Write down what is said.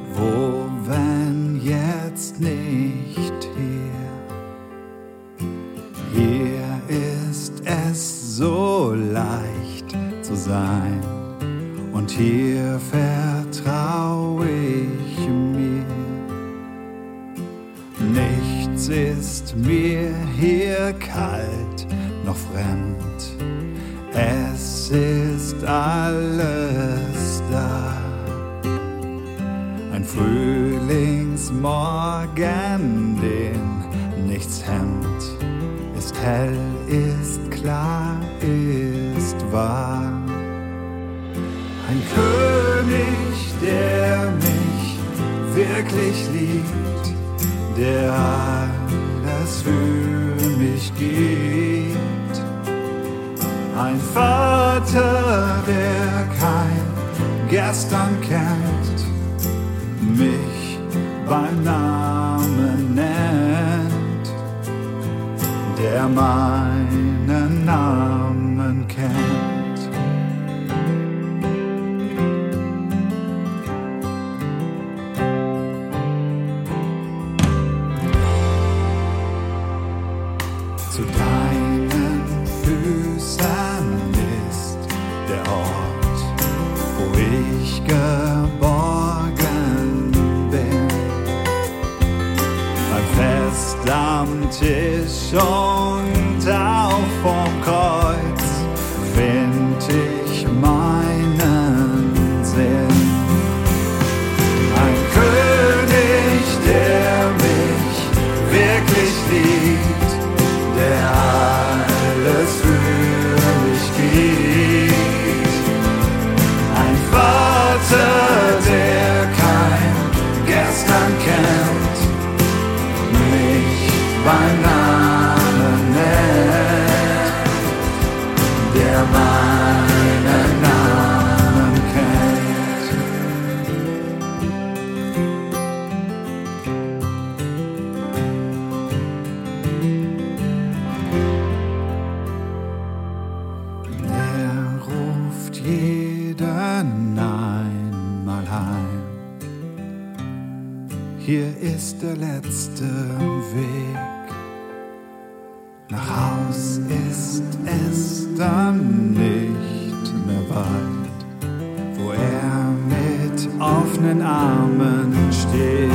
Wo, wenn jetzt nicht hier? Hier ist es so leicht zu sein und hier vertrau ich mir. Nichts ist mir hier kalt noch fremd, es ist alles da. Ein Frühlingsmorgen, den nichts hemmt, ist hell, ist klar, ist wahr. Ein König, der mich wirklich liebt, der alles für mich gibt. Ein Vater, der kein Gestern kennt, mich beim Namen nennt, der meinen Namen kennt. Zu deinen Füßen ist der Ort, wo ich geborgen bin. Beim Fest am Tisch und auch vom Kreuz find ich meinen Sinn. Ein König, der mich wirklich liebt, der alles für mich gibt. Ein Vater, der kein Gestern kennt, mich beim Namen nennt, der meinen Namen kennt. Er ruft jeden einmal heim. Hier ist der letzte Weg. Nach Haus ist es dann nicht mehr weit, wo er mit offenen Armen steht.